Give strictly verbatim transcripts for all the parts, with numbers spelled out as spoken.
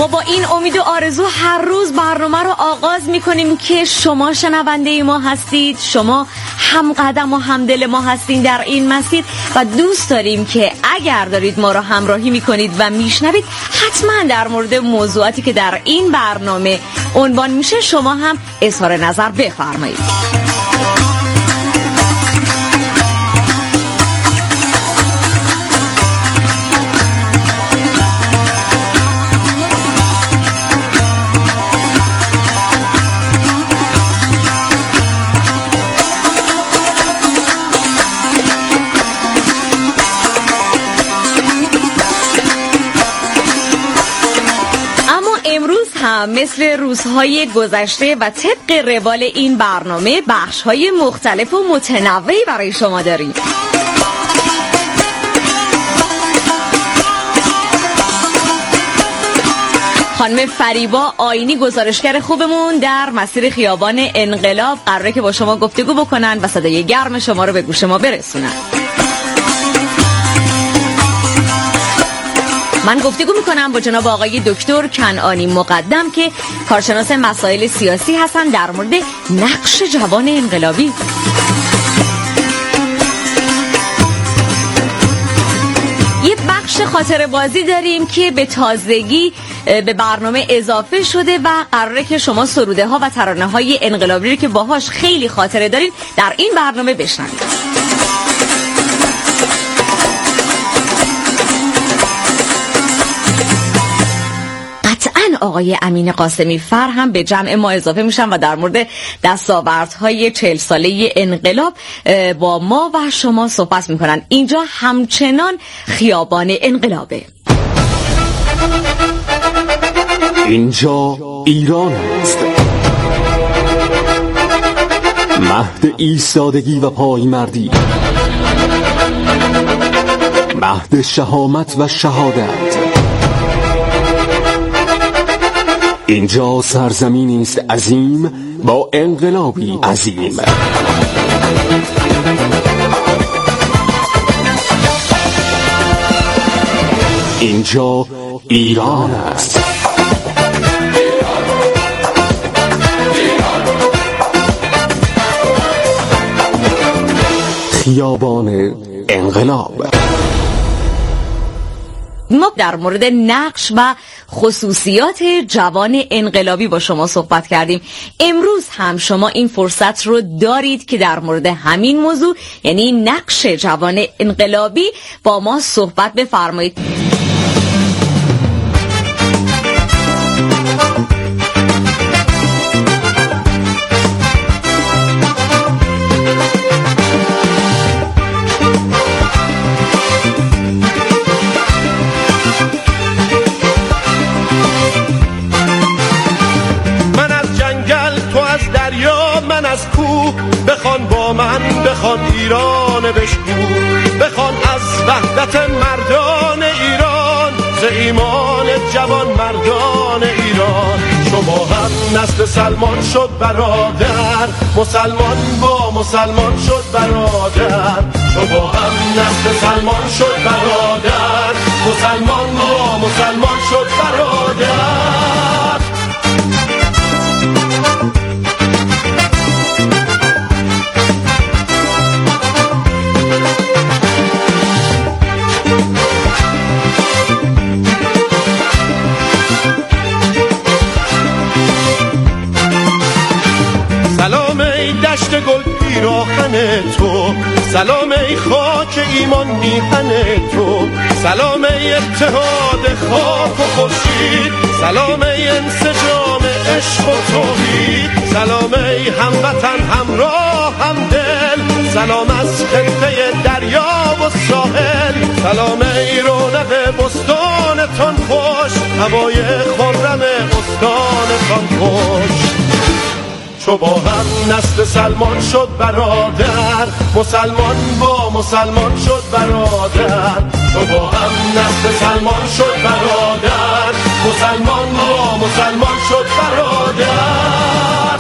ما با این امید و آرزو هر روز برنامه رو آغاز میکنیم که شما شنونده ما هستید، شما هم قدم و هم دل ما هستین در این مسیر و دوست داریم که اگر دارید ما رو همراهی میکنید و میشنوید حتما در مورد موضوعاتی که در این برنامه عنوان میشه شما هم اظهار نظر بفرمایید. هم مثل روزهای گذشته و طبق روال این برنامه بخش‌های مختلف و متنوعی برای شما داریم. خانم فریبا آینی گزارشگر خوبمون در مسیر خیابان انقلاب قراره که با شما گفتگو بکنن و صدای گرم شما رو به گوش ما برسونن. من گفتگو میکنم با جناب آقای دکتر کنعانی مقدم که کارشناس مسائل سیاسی هستن در مورد نقش جوان انقلابی. یه بخش خاطره بازی داریم که به تازگی به برنامه اضافه شده و قراره که شما سروده ها و ترانه های انقلابی رو که باهاش خیلی خاطره دارین در این برنامه بشنوید. آقای امین قاسمی فر هم به جمع ما اضافه میشن و در مورد دستاوردهای چهل ساله انقلاب با ما و شما صحبت میکنن. اینجا همچنان خیابان انقلابه. اینجا ایران است، مهد ایستادگی و پایمردی، مهد شهامت و شهادت. اینجا سرزمینی است عظیم با انقلابی عظیم. اینجا ایران است. خیابان انقلاب. ما در مورد نقش و خصوصیات جوان انقلابی با شما صحبت کردیم. امروز هم شما این فرصت رو دارید که در مورد همین موضوع یعنی نقش جوان انقلابی با ما صحبت بفرمایید. بخوان با من، بخوان ایران بشکو، بخوان از وحدت مردان ایران، ز ایمان جوان مردان ایران. شما هم نسل سلمان شد برادر، مسلمان با مسلمان شد برادر. شما هم نسل سلمان شد برادر، مسلمان با مسلمان شد برادر. دشت گل پیراهن تو، سلام ای خاک ایمان میهن تو، سلام ای اتحاد خاک و خورشید، سلام ای انسجام عشق و توحید، سلام ای هموطن همراه همدل، سلام از خطه دریا و ساحل، سلام ای رونق بستانتان خوش، هوای خرم استانتان خوش. چو با هم نسل سلمان شد برادر، مسلمان با مسلمان شد برادر. چو با هم نسل سلمان شد برادر، مسلمان با مسلمان شد برادر.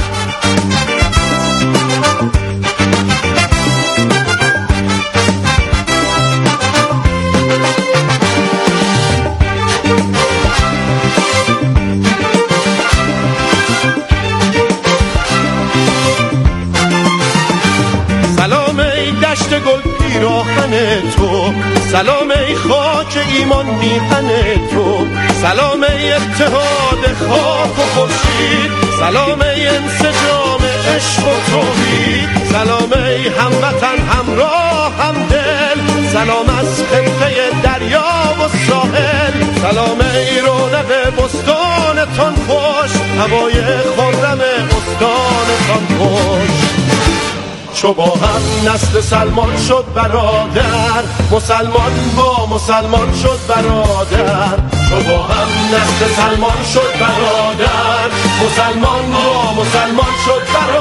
سلام ای خاک ایمان میهن تو، سلام ای اتحاد خاک و خورشید، سلام ای انسجام عشق و توحید، سلام ای هموطن همراه همدل، سلام از خطه دریا و ساحل، سلام ای رونق بستانتان خوش، هوای خرم استانتان خوش. چو با هم نسل سلمان شد برادر، مسلمان با مسلمان شد برادر، چو با هم نسل سلمان شد برادر، مسلمان با مسلمان شد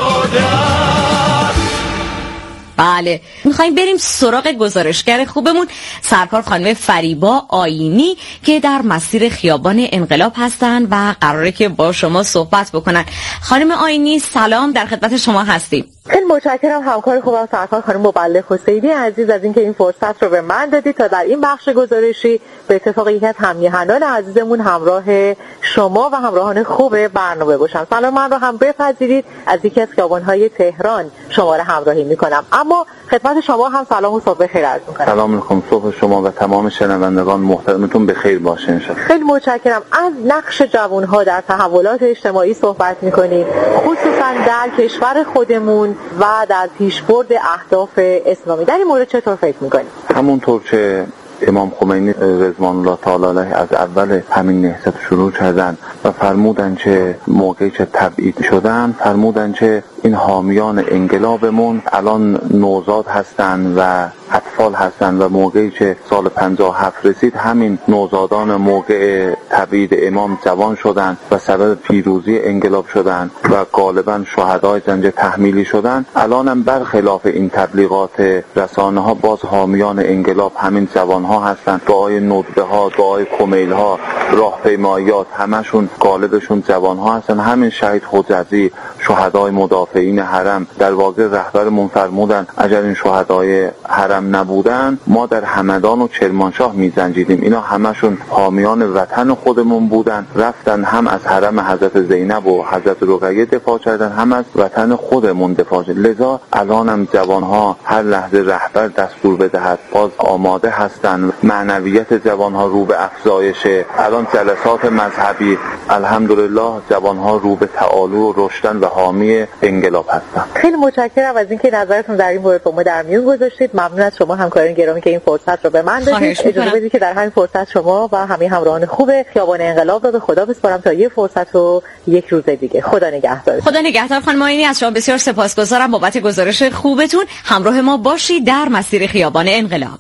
برادر. بله، میخوایم بریم سراغ گزارشگر خوبمون سرکار خانم فریبا آیینی که در مسیر خیابان انقلاب هستن و قراره که با شما صحبت بکنن. خانم آیینی سلام، در خدمت شما هستیم. خیلی متشکرم همکار خوبم سرکار خانم مبلغ حسینی عزیز از اینکه این فرصت رو به من دادید تا در این بخش گزارشی به اتفاق یکی از هم‌میهنان عزیزمون همراه شما و همراهان خوب برنامه باشم. سلام من رو هم بپذیرید، از یکی از خیابان‌های تهران شما رو همراهی می‌کنم. اما خدمت شما هم سلام و صبح بخیر عرض می‌کنم. سلام علیکم، صبح شما و تمام شنوندگان محترمتون بخیر باشه انشالله. خیلی متشکرم. از نقش جوان‌ها در تحولات اجتماعی صحبت می‌کنیم، خصوصا در کشور خودمون و در پیشبرد اهداف اسلامی. در این مورد چطور فکر می‌کنید؟ همونطور که امام خمینی رضوان الله تعالی علیه از اول همین نهضت شروع کردن و فرمودن که موقعی که تبعید شدن، فرمودن که این حامیان انقلابمون الان نوزاد هستن و اطفال هستن و موقعی که سال پنجاه و هفت رسید همین نوزادان موقع تبعید امام جوان شدن و سبب پیروزی انقلاب شدن و غالبا شهدای زنجه تحمیلی شدن. الانم برخلاف این تبلیغات رسانه ها باز حامیان انقلاب همین جوان ها هستن. دعای ندبه ها، دعای کمیل ها، راهپیماییات، همشون غالبشون جوان ها هستن. همین شهید حجازی، شهدای مدافعین حرم، در واقع رهبرمون فرمودن اگر این شهدای حرم نبودن ما در همدان و کرمانشاه میزنجیدیم. اینا همشون حامیان وطن خودمون بودن، رفتن هم از حرم حضرت زینب و حضرت رقیه دفاع کردن، هم از وطن خودمون دفاع کردن. لذا الانم جوانها هر لحظه رهبر دستور بدهد باز آماده هستن. معنویت جوانها رو به افزایشه. الان جلسات مذهبی الحمدلله جوانها رو به تعالو و رشدن و حامی انقلاب هستن. خیلی متشکرم از اینکه نظرتون در این مورد با ما در میون گذاشتید. ممنون از شما همکاران گرامی که این فرصت رو به من دادید. اجازه بدید که در همین فرصت شما و همه همراهان خوب خیابان انقلاب رو به خدا بسپارم تا یک فرصت رو یک روز دیگه. خدا نگهدار. خدا نگهدار خانم آیینی، از شما بسیار سپاسگزارم بابت گزارش خوبتون. همراه ما باشید در مسیر خیابان انقلاب.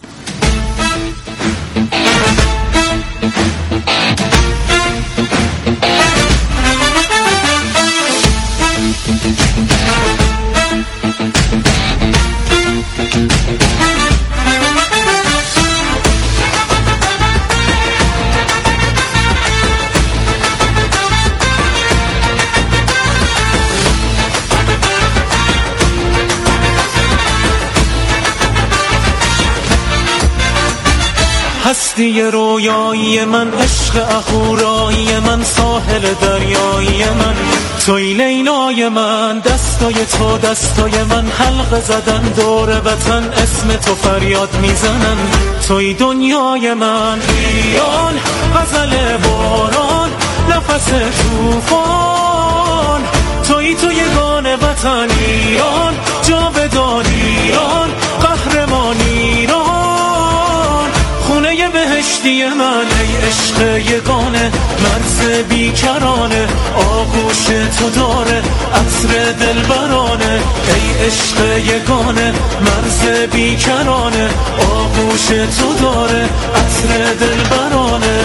هستی رویایی من، عشق اهورایی من، ساحل دریایی من، توی لیلای من، دستای تو دستای من، حلقه زدن دور وطن، اسم تو فریاد میزنن، توی دنیای من. ایران غزل باران، نفس طوفان، توی تو یگان وطن ایران، جاودان ایران، قهرمان ایران، خونه بهشتی من، ای عشق یگانه، مرز بیکرانه، آغوش تو داره، عطر دلبرانه، ای عشق یگانه، مرز بیکرانه، آغوش تو داره، عطر دلبرانه.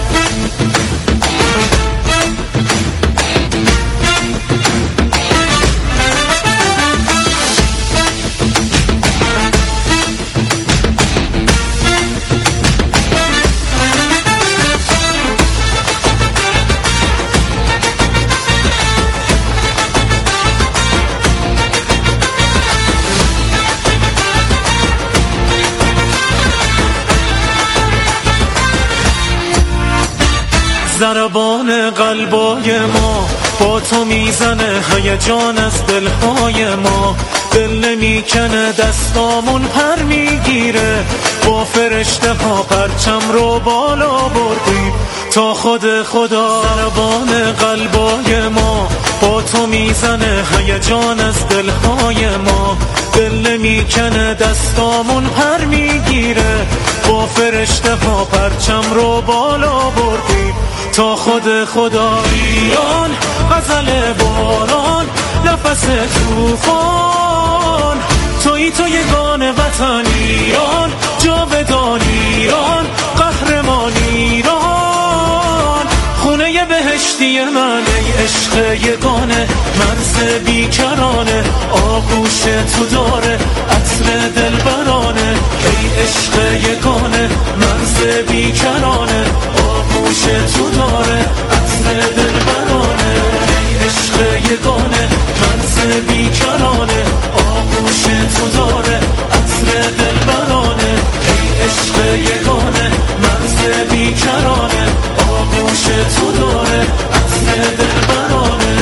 ضربان قلبای ما با تو میزنه، هیجان از دلهای ما، دل نمیکنه دستامون پر میگیره، با فرشته ها پرچم رو بالا بردیم تا خود خدا ضربان قلبای ما با تو میزنه هیجان از دلهای ما. دل نمیکنه دستامون پر میگیره، با فرشته ها پرچم رو بالا بردیم تا خود خدا. ایران غزل باران نفس توفان، توی تو یگان وطن ایران، جاودان ایران، قهرمان ایران، خونه بهشتی من ای عشق یگانه، مرز بیکرانه آغوش تو داره عطر دلبرانه، ای عشق یگانه مرز بیکرانه آغوش تو داره عطر دلبرانه، ای عشق یگانه مرز بیکرانه آغوش تو داره عطر دلبرانه، ای عشق یگانه مرز بیکرانه آغوش تو داره عطر دلبرانه.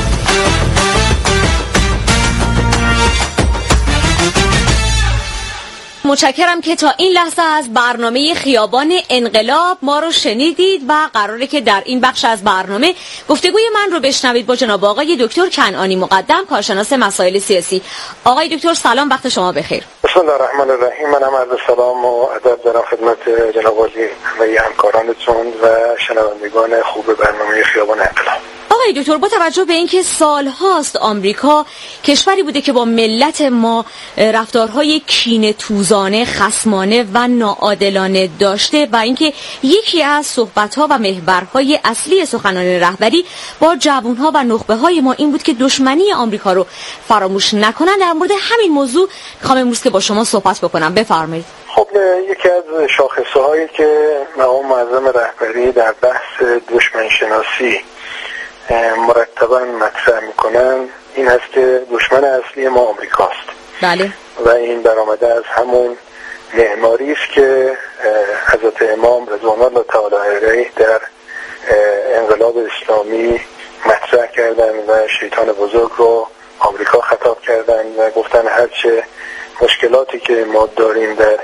متشکرم که تا این لحظه از برنامه خیابان انقلاب ما رو شنیدید و قراره که در این بخش از برنامه گفتگوی من رو بشنوید با جناب آقای دکتر کنعانی مقدم، کارشناس مسائل سیاسی. آقای دکتر سلام، وقت شما بخیر. بسم الله الرحمن الرحیم. منم عرض سلام و ادب دارم خدمت جناب عالی همه همکارانتون و شنوندگان خوب برنامه خیابان انقلاب. آقای دکتر، با توجه به اینکه سالهاست آمریکا کشوری بوده که با ملت ما رفتارهای کینه‌توزانه، خصمانه و ناعادلانه داشته و اینکه یکی از صحبت‌ها و محورهای اصلی سخنان رهبری با جوان‌ها و نخبه‌های ما این بود که دشمنی آمریکا رو فراموش نکنن، در مورد همین موضوع می‌خوام امروز که با شما صحبت بکنم. بفرمایید. خب یکی از شاخصه‌هایی که مقام معظم رهبری در بحث دشمن شناسی مرتباً مطرح میکنن این هست که دشمن اصلی ما آمریکاست. بله. و این برآمده از همون معماری است که حضرت امام رضوان الله تعالی علیه در انقلاب اسلامی مطرح کردن و شیطان بزرگ رو آمریکا خطاب کردن و گفتن هرچه مشکلاتی که ما داریم در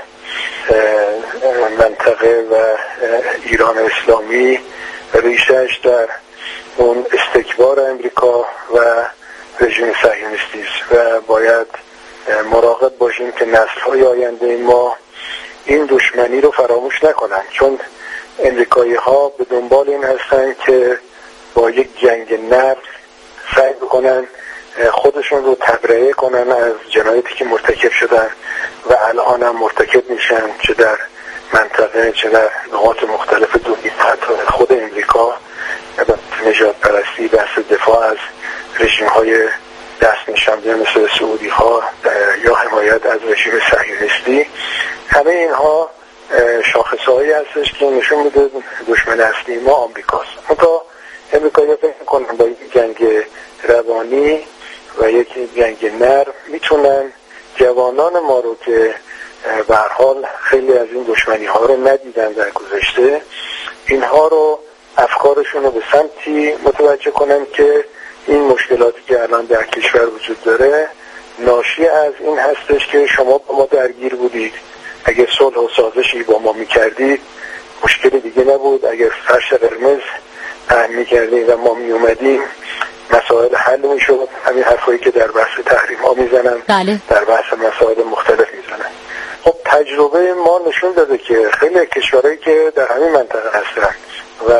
منطقه و ایران اسلامی ریشه‌اش در اون استکبار امریکا و رژیم صهیونیستی است و باید مراقب باشیم که نسل‌های آینده ما این دشمنی رو فراموش نکنن، چون امریکایی ها به دنبال این هستن که با یک جنگ نرم سعی بکنن خودشون رو تبرئه کنن از جنایتی که مرتکب شدن و الان هم مرتکب میشن، چه در منطقه چه در نقاط مختلف دنیا. حتی خود امریکا نژاد پرستی، بحث دفاع از رژیم های دست نشانده مثل سعودی ها یا حمایت از رژیم صهیونیستی، همه اینها شاخصه هایی هستش که نشون میده دشمن اصلی ما آمریکاست. منتها امریکایی ها فکر میکنن با یک جنگ روانی و یک جنگ نرم میتونن جوانان ما رو که به هر حال خیلی از این دشمنی ها رو ندیدن در گذشته، اینها رو افکارشون رو به سمتی متوجه کنن که این مشکلاتی که الان در کشور وجود داره ناشی از این هستش که شما با ما درگیر بودید، اگر صلح و سازشی با ما میکردید مشکلی دیگه نبود، اگر فرش قرمز پهن میکردید و ما میومدیم مسائل حل میشد. همین حرفایی که در بحث تحریم ها میزنن، بله. در بحث مسائل مختلف میزنن. خب تجربه ما نشون داده که خیلی کشورهایی که در همین منطقه هستن و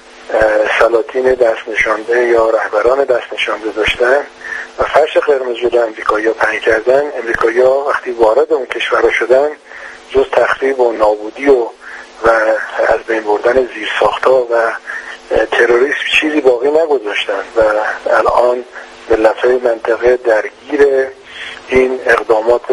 سلاطین دست نشانده یا رهبران دست نشانده داشتن و فرش قرمز جلوی امریکایی‌ها پهن کردن، امریکایی‌ها وقتی وارد اون کشورها شدن جز تخریب و نابودی و و از بین بردن زیرساخت‌ها و تروریسم چیزی باقی نگذاشتن و الان ملت‌های منطقه درگیر این اقدامات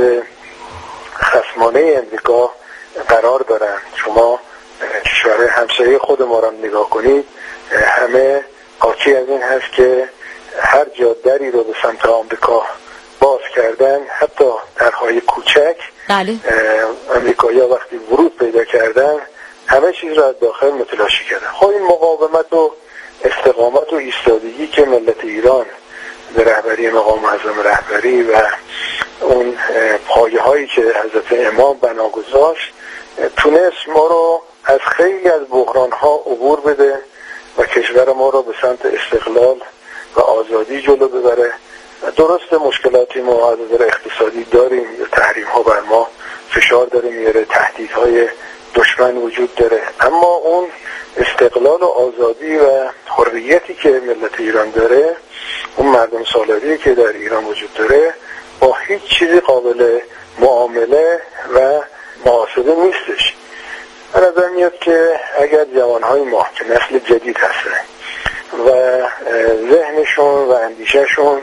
خصمانه امریکا قرار دارن. شما کشورهای همسایه خود ما را نگاه کنید، همه حاکی از این هست که هر جا دری رو به سمت آمریکا باز کردن، حتی درهای کوچک. بله. امریکایی‌ها وقتی ورود پیدا کردن همه چیز را از داخل متلاشی کردن. خب این مقاومت و استقامت و ایستادگی که ملت ایران به رهبری مقام معظم رهبری و اون پایه هایی که حضرت امام بنا گذاشت تونست ما رو از خیلی از بحران ها عبور بده و کشور ما رو به سمت استقلال و آزادی جلو ببره. درست مشکلاتی ما از نظر اقتصادی داریم، تحریم ها بر ما فشار داره میاره، تهدیدهای دشمن وجود داره، اما اون استقلال و آزادی و حریتی که ملت ایران داره، اون مردم سالاری که در ایران وجود داره، با هیچ چیزی قابل معامله و محاسبه نیستش. به نظر میاد که اگر جوانهای ما که نسل جدید هستن و ذهنشون و اندیشهشون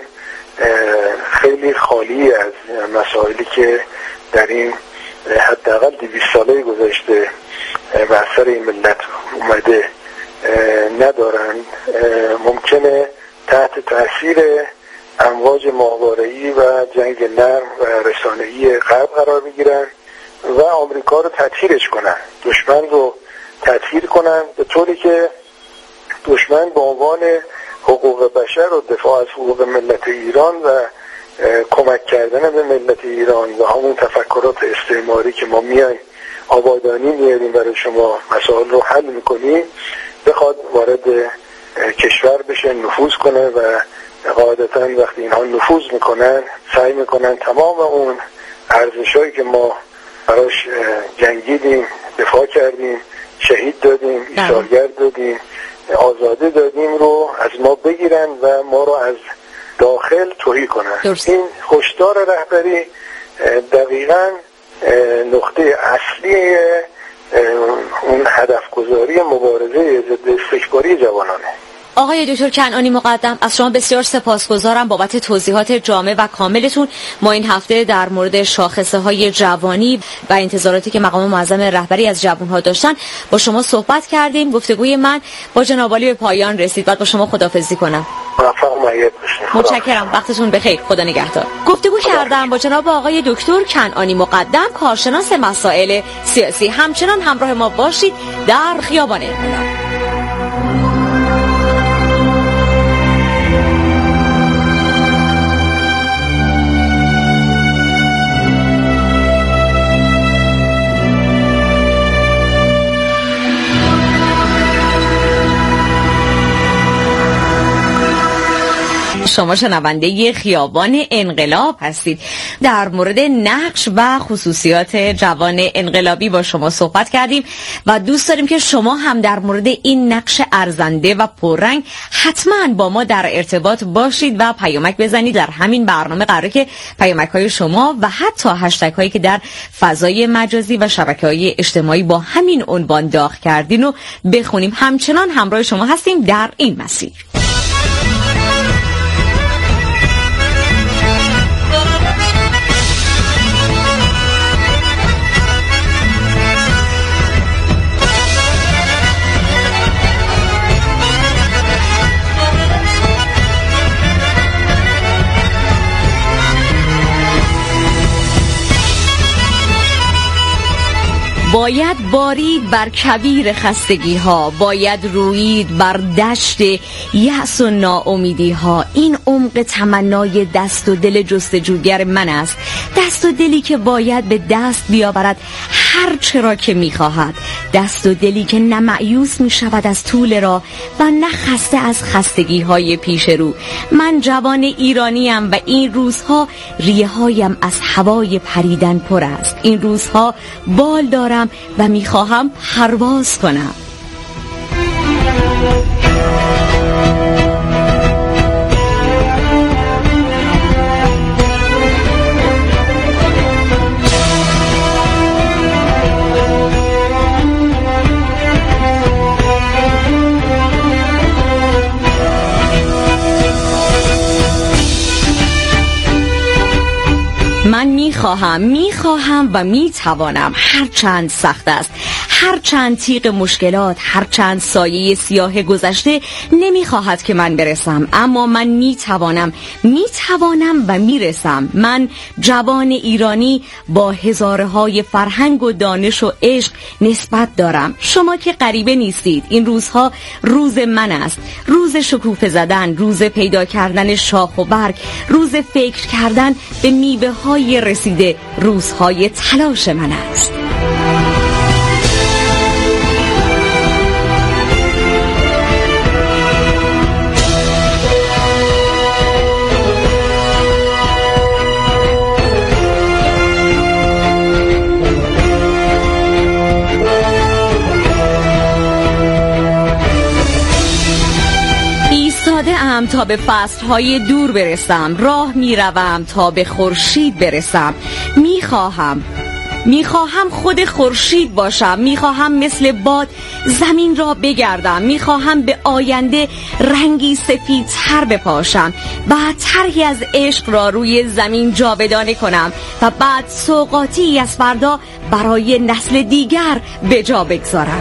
خیلی خالی از مسائلی که در این حداقل دویست ساله گذشته بر سر این ملت اومده ندارن، ممکنه تحت تاثیر امواج ماهواره‌ای و جنگ نرم و رسانه‌ای غرب قرار بگیرن و آمریکا رو تطهیرش کنن، دشمن رو تطهیر کنن، به طوری که دشمن به عنوان حقوق بشر و دفاع از حقوق ملت ایران و کمک کردن به ملت ایران و همون تفکرات استعماری که ما میایم آبادانی میاریم برای شما مسائل رو حل میکنیم، بخواد وارد کشور بشه، نفوذ کنه و قاعدتا وقتی اینها نفوذ میکنن سعی میکنن تمام اون ارزشایی که ما براش جنگیدیم، دفاع کردیم، شهید دادیم، ایثارگر دادیم، آزاده دادیم رو از ما بگیرن و ما رو از داخل تهی کنن. درست. این هشدار رهبری دقیقاً نقطه اصلی اون هدف گذاری مبارزه ضد استکباری جوانانه. آقای دکتر کنعانی مقدم، از شما بسیار سپاسگزارم بابت توضیحات جامع و کاملتون. ما این هفته در مورد شاخصه های جوانی و انتظاراتی که مقام معظم رهبری از جوانها داشتن با شما صحبت کردیم. گفتگوی من با جناب عالی به پایان رسید. بعد با شما خداحافظی کنم. متشکرم، وقتتون بخیر، خدا نگهدار. گفتگو کردم با جناب آقای دکتر کنعانی مقدم، کارشناس مسائل سیاسی. همچنان همراه ما باشید در خیابان انقلاب. شما شنونده خیابان انقلاب هستید. در مورد نقش و خصوصیات جوان انقلابی با شما صحبت کردیم و دوست داریم که شما هم در مورد این نقش ارزنده و پررنگ حتما با ما در ارتباط باشید و پیامک بزنید. در همین برنامه قراره که پیامک های شما و حتی هشتگ هایی که در فضای مجازی و شبکه های اجتماعی با همین عنوان داغ کردین رو بخونیم. همچنان همراه شما هستیم در این مسیر. باید بارید بر کویر خستگی ها، باید رویید بر دشت یأس و ناامیدی ها. این عمق تمنای دست و دل جستجوگر من است، دست و دلی که باید به دست بیاورد هر چرا که میخواهد، دست و دلی که نه مایوس میشود از طول راه و نه خسته از خستگی های پیش رو. من جوان ایرانیم و این روزها ریه هایم از هوای پریدن پر است. این روزها بال دارم و میخواهم پرواز کنم. من میخواهم میخواهم و میتوانم، هرچند سخت است، هرچند تیغ مشکلات، هرچند سایه سیاه گذشته نمیخواهد که من برسم، اما من میتوانم میتوانم و میرسم. من جوان ایرانی با هزاره های فرهنگ و دانش و عشق نسبت دارم. شما که غریبه نیستید. این روزها روز من است، روز شکوفه زدن، روز پیدا کردن شاخ و برگ، روز فکر کردن به میوه های رسیده، روزهای تلاش من است. ام تا به فصلهای دور برسم، راه میروم تا به خورشید برسم. میخواهم میخواهم خود خورشید باشم، میخواهم مثل باد زمین را بگردم، میخواهم به آینده رنگی سفید تر بپاشم، بعد طرحی از عشق را روی زمین جاودانه کنم و بعد سوغاتی از فردا برای نسل دیگر به جا بگذارم.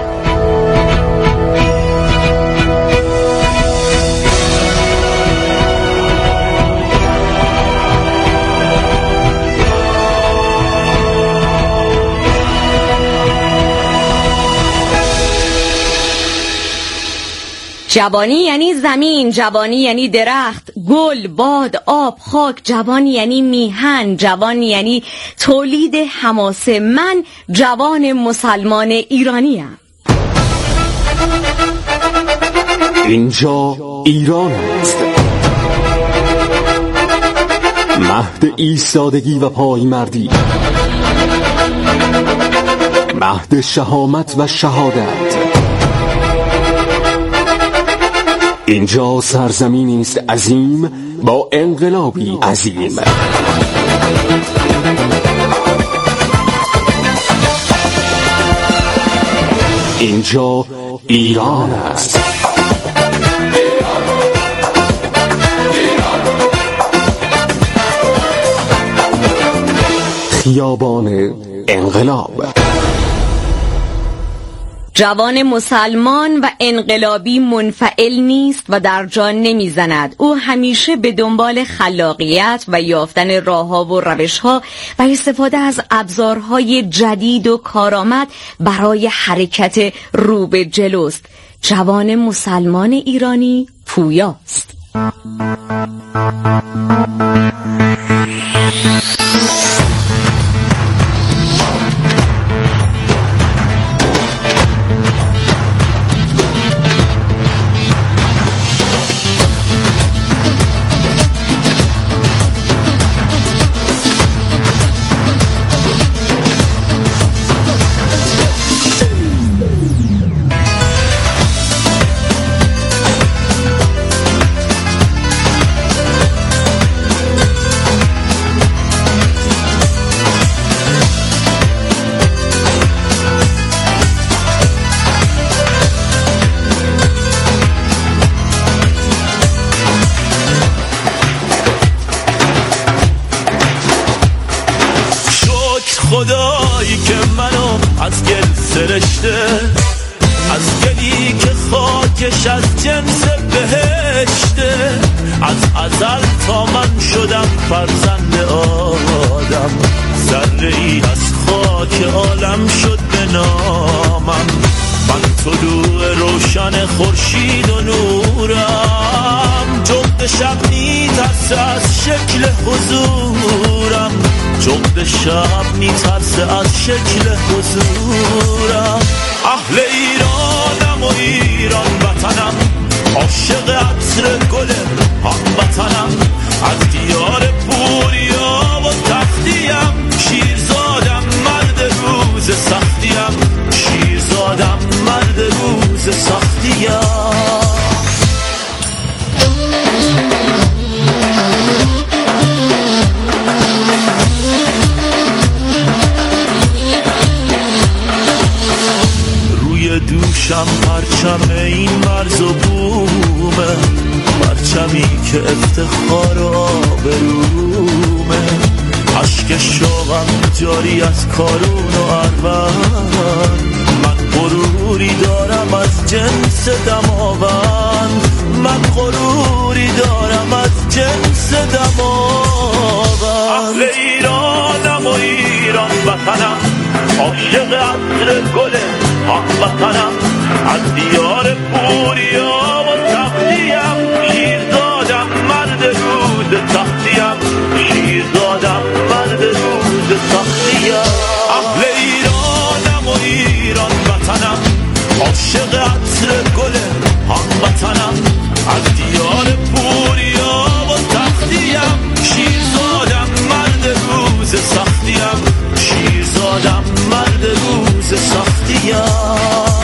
جوانی یعنی زمین، جوانی یعنی درخت، گل، باد، آب، خاک. جوانی یعنی میهن، جوانی یعنی تولید حماسه. من جوان مسلمان ایرانیم. اینجا ایران است، مهد ایستادگی و پایمردی، مهد شهامت و شهادت. اینجا سرزمینی است عظیم با انقلابی عظیم. اینجا ایران است. خیابان انقلاب. جوان مسلمان و انقلابی منفعل نیست و در جان نمیزند. او همیشه به دنبال خلاقیت و یافتن راه‌ها و روش‌ها و استفاده از ابزارهای جدید و کارآمد برای حرکت رو به جلوست. جوان مسلمان ایرانی پویاست. خدایی که منو از گل سرشته، از گلی که خاکش از جنس بهشته. از ازل تا من شدم فرزند آدم، ذره ای از خاک عالم شد به نامم. من طلوع روشن خورشید و نورم، جغد شب میترسه از شکل حضورم، جغد شب میترسه از شکل حضورم. اهل ایرانم و ایران وطنم، عاشق عطر گل هموطنم. از دیار پوریا و تختیم، شیرزادم مرد روز سختیم، شیرزادم مرد روز سختیم. دوشم پرچم این مرز و بومه، پرچمی که افتخار و آبرومه. عشق شوقم جاری از کارون و ارون، من غروری دارم از جنس دماوند، من غروری دارم از جنس دماوند. اهل ایرانم و ایران وطنم، عاشق عطر گل هموطنم، از دیار پوریا و تختیم، شیرزادم مرد روز تختیم، شیرزادم مرد روز تختیم. اهل ایرانم و ایران وطنم، عاشق عطر گل هموطنم، از دیار پوریا و تختیم، شیرزادم مرد روز سختیم، شیرزادم مرد روز سختیم.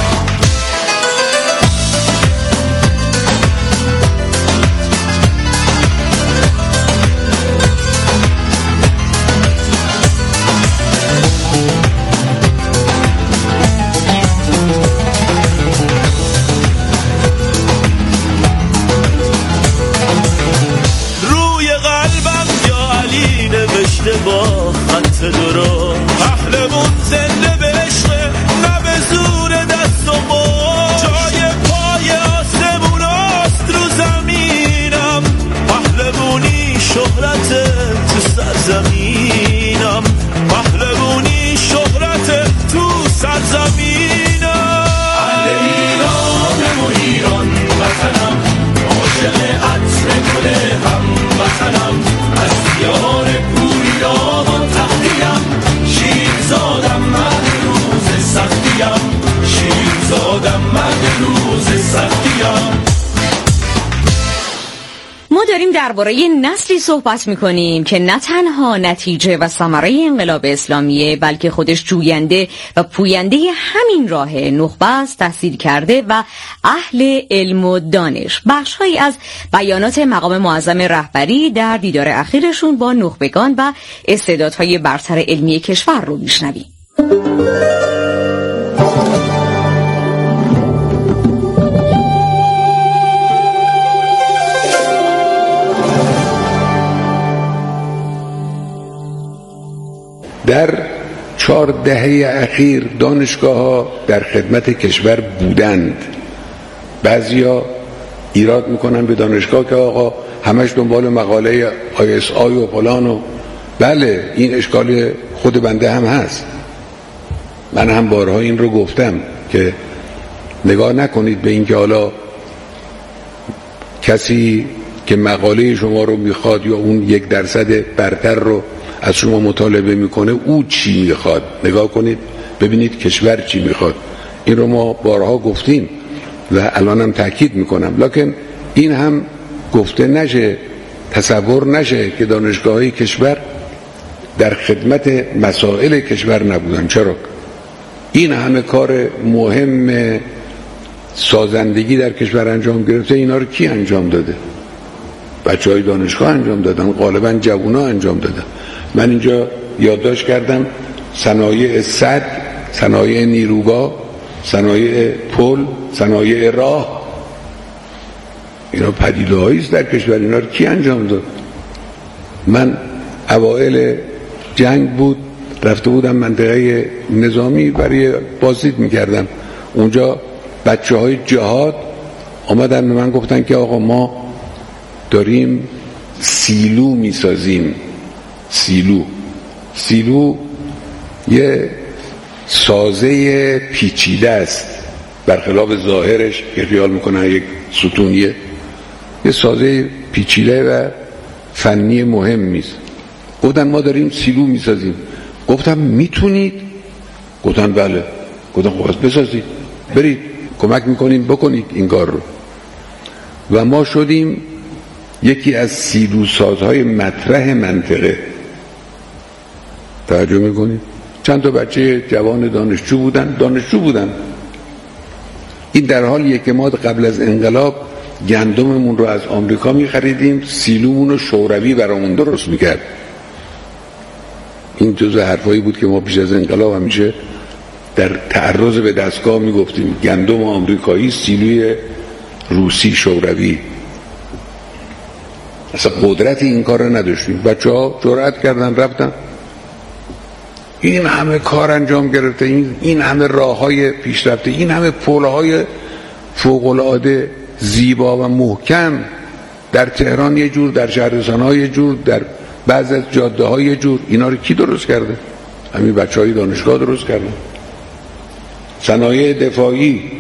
با خط درست پهلوون زنده به عشق، نه به زور دست و قول، جای پای آسمون است رو زمینم، پهلوونی شهرت تو سرزمینم، پهلوونی شهرت تو سرزمینم. اهل ایرانم و ایران وطنم، عاشق عطر گل هموطنم، از دیار پوریا و تختیم، شیرزادم مرد روز سختیم، شیرزادم مرد روز سختیم. ما داریم درباره نسلی صحبت میکنیم که نه تنها نتیجه و ثمره انقلاب اسلامیه، بلکه خودش جوینده و پوینده همین راه نخبه است، تحصیل کرده و اهل علم و دانش. بخش‌هایی از بیانات مقام معظم رهبری در دیدار اخیرشون با نخبگان و استعدادهای برتر علمی کشور رو میشنویم. در چهار دهه اخیر دانشگاه ها در خدمت کشور بودند. بعضیا ایراد میکنن به دانشگاه که آقا همش دنبال مقاله آی اس آی و فلان و بله، این اشکال خود بنده هم هست. من هم بارها این رو گفتم که نگاه نکنید به این که حالا کسی که مقاله شما رو میخواد یا اون یک درصد برتر رو از شما مطالبه میکنه او چی میخواد. نگاه کنید ببینید کشور چی میخواد. این رو ما بارها گفتیم و الان هم تاکید میکنم، لکن این هم گفته نشه، تصور نشه که دانشگاه‌های کشور در خدمت مسائل کشور نبودن. چرا؟ این همه کار مهم سازندگی در کشور انجام گرفته، اینا رو کی انجام داده؟ بچه های دانشگاه انجام دادن، غالبا جوونا انجام دادن. من اینجا یادداشت کردم صنایع سد، صنایع نیروگاه، صنایع پل، صنایع راه، اینا پدیده‌هایی است در کشور. اینا رو کی انجام داد؟ من اوائل جنگ بود، رفته بودم منطقه نظامی برای بازدید میکردم. اونجا بچه های جهاد آمدن به من گفتن که آقا ما داریم سیلو میسازیم. سیلو سیلو یه سازه پیچیده است، برخلاف ظاهرش که خیال میکنن یک ستونیه. یه سازه پیچیده و فنی مهمی است. گفتن ما داریم سیلو میسازیم. گفتم میتونید؟ گفتن بله. گفتم خب بسازید، برید کمک میکنیم بکنید این کار رو. و ما شدیم یکی از سیلو سازهای مطرح منطقه. توجه میکنید؟ چند تا بچه جوان دانشجو بودن دانشجو بودن این در حالیه که ما قبل از انقلاب گندممون رو از آمریکا میخریدیم، سیلومون رو شوروی برامون درست میکرد. این جزء حرفایی بود که ما پیش از انقلاب همیشه در تعرض به دستگاه میگفتیم، گندم آمریکایی، سیلوی روسی شوروی. اصلا قدرت این کار رو نداشتیم. بچه ها جرأت کردن رفتن این همه کار انجام گرفته، این این همه راههای پیشرفته، این همه پل‌های فوق‌العاده زیبا و محکم در تهران یه جور، در شهرستان‌ها یه جور، در بعضی از جاده‌ها یه جور. اینا رو کی درست کرده؟ همین بچه‌های دانشگاه درست کردن. صنایع دفاعی